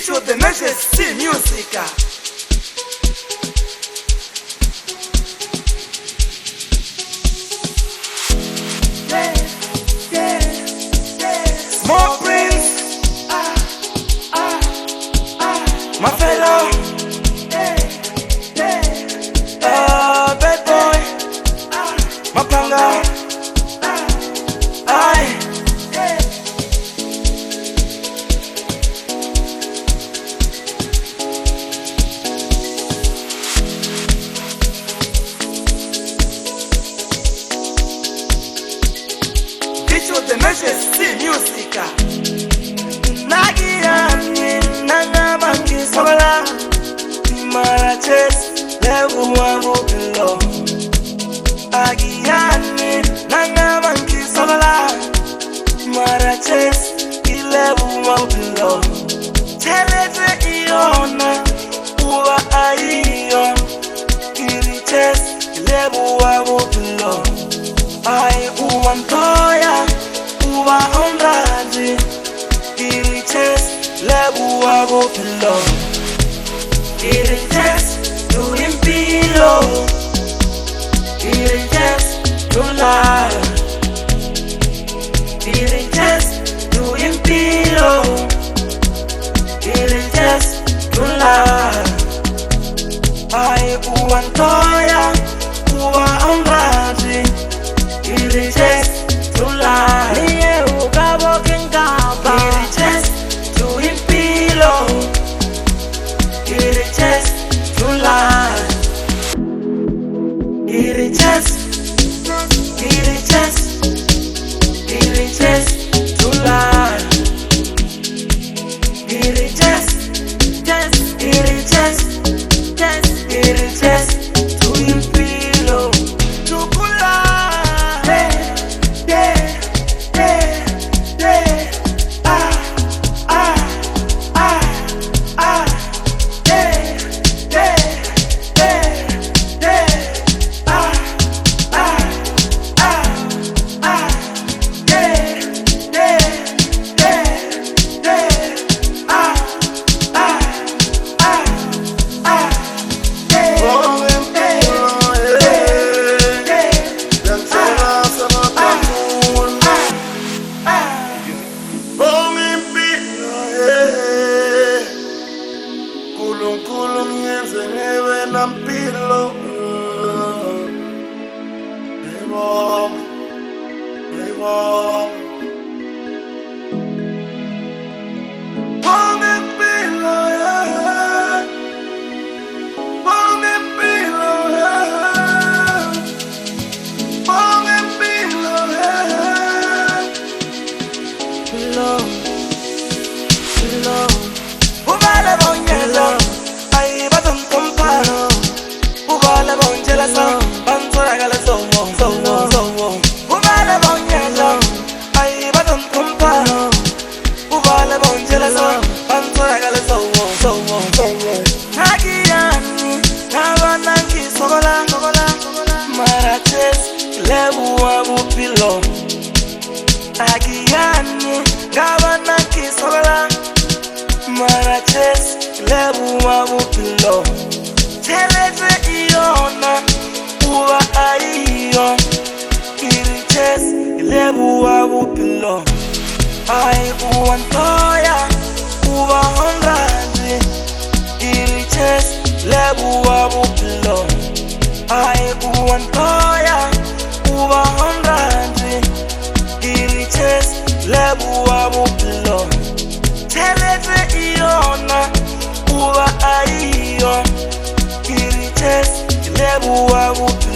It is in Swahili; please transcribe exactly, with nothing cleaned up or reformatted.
Visual the Majesty Music. Yeah, yeah, yeah. Small Prince, ah, ah, ah. My fellow, yeah, yeah, uh, bad boy, ah, my panga, ah, I. The Majesty Music. Nagiani nanga bangi sola Maraches lebu wabu below. Agiani nanga bangi sola Maraches lebu wabu below. Telete iona uwa aiyo Iriches lebu wabu below. I uwantoya uwa ondazi Iriches lebu wabu below. Iriches to impilo Iriches to lie Iriches to impilo Iriches to lie. I uwantoya uwa ondazi Iriches to lie. Niye ugabo kengaba Iriches to impilo Iriches to lie. Iriches Iriches Iriches to lie. Iriches Yes Iriches Yes Iriches to impilo to kula. Nampilo, Levo, Levo. Ponme pilo, yeah. Ponme pilo, yeah. Ponme pilo, yeah. Pilo, pilo. Ubale bonyelo, ay baton comparo. Ubale bonyela so, bantora gala so, so, so. Ubale bonyela, ay baton comparo. Ubale bonyela so, bantora gala so, so, so. Nagiani, nabanangi sogola, sogola, sogola. Maraches lebu wabu pilo. Nagiani, nabanangi sogola. Maraches lebu wabu pilo. Telete iona uwa aiyo Iriches lebu wabu pilo. Ai uwantoya uwa ondazi Iriches lebu wabu pilo. Ai uwantoya uwa ondazi Iriches lebu wabu pilo. Telete iona uwa aiyo Iriches lebu wabu pilo.